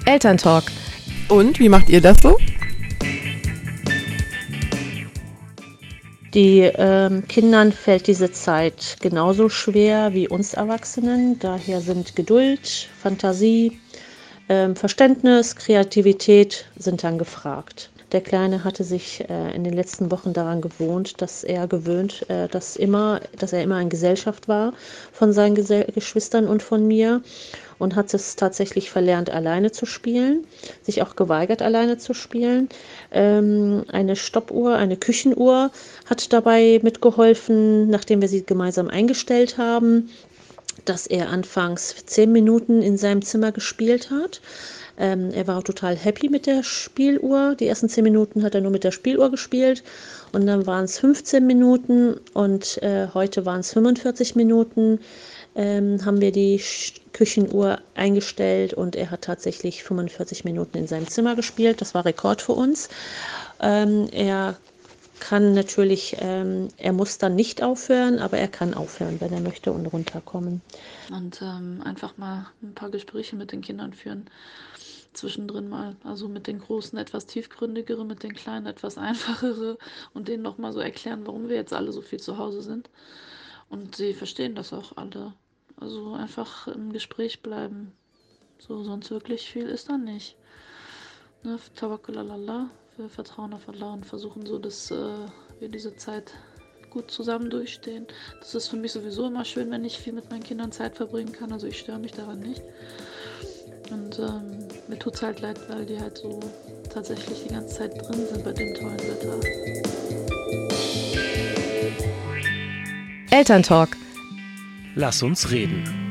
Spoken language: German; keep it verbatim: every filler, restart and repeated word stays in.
Elterntalk. Und, wie macht ihr das so? Die ähm, Kindern fällt diese Zeit genauso schwer wie uns Erwachsenen. Daher sind Geduld, Fantasie, ähm, Verständnis, Kreativität sind dann gefragt. Der Kleine hatte sich äh, in den letzten Wochen daran gewohnt, dass er gewöhnt, äh, dass, immer, dass er immer in Gesellschaft war von seinen Gesell- Geschwistern und von mir. Und hat es tatsächlich verlernt, alleine zu spielen, sich auch geweigert, alleine zu spielen. Ähm, eine Stoppuhr, eine Küchenuhr hat dabei mitgeholfen, nachdem wir sie gemeinsam eingestellt haben, dass er anfangs zehn Minuten in seinem Zimmer gespielt hat. Ähm, er war auch total happy mit der Spieluhr. Die ersten zehn Minuten hat er nur mit der Spieluhr gespielt. Und dann waren es fünfzehn Minuten und äh, heute waren es fünfundvierzig Minuten. Ähm, haben wir die Sch- Küchenuhr eingestellt und er hat tatsächlich fünfundvierzig Minuten in seinem Zimmer gespielt. Das war Rekord für uns. Ähm, er kann natürlich, ähm, er muss dann nicht aufhören, aber er kann aufhören, wenn er möchte und runterkommen. Und ähm, einfach mal ein paar Gespräche mit den Kindern führen. Zwischendrin mal, also mit den Großen etwas tiefgründigere, mit den Kleinen etwas einfachere und denen nochmal so erklären, warum wir jetzt alle so viel zu Hause sind. Und sie verstehen das auch alle. Also einfach im Gespräch bleiben. So, sonst wirklich viel ist dann nicht. Ne? Tawakkul ala Allah, wir vertrauen auf Allah und versuchen so, dass äh, wir diese Zeit gut zusammen durchstehen. Das ist für mich sowieso immer schön, wenn ich viel mit meinen Kindern Zeit verbringen kann. Also ich störe mich daran nicht. Und ähm, mir tut es halt leid, weil die halt so tatsächlich die ganze Zeit drin sind bei dem tollen Wetter. Elterntalk. Lass uns reden.